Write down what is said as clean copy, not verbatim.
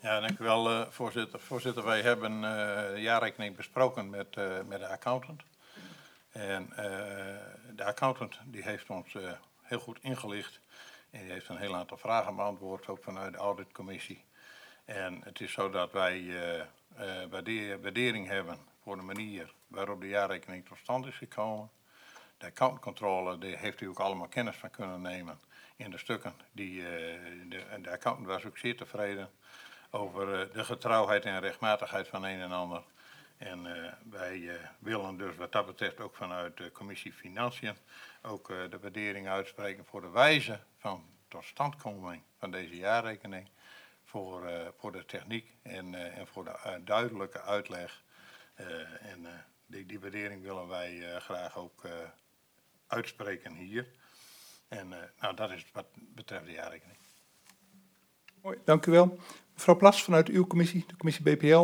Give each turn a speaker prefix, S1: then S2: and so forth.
S1: Ja, dank u wel, voorzitter. Voorzitter, wij hebben de jaarrekening besproken met de accountant. En de accountant die heeft ons heel goed ingelicht. En die heeft een heel aantal vragen beantwoord, ook vanuit de auditcommissie. En het is zo dat wij waardering hebben voor de manier waarop de jaarrekening tot stand is gekomen. De accountcontrole, daar heeft u ook allemaal kennis van kunnen nemen in de stukken. De accountant was ook zeer tevreden over de getrouwheid en rechtmatigheid van een en ander. En wij willen dus wat dat betreft ook vanuit de commissie Financiën ook de waardering uitspreken voor de wijze van totstandkoming van deze jaarrekening. Voor de techniek en voor de duidelijke uitleg. Die waardering willen wij graag ook uitspreken hier. En dat is wat betreft de jaarrekening.
S2: Mooi, dank u wel. Mevrouw Plas vanuit uw commissie, de commissie BPL.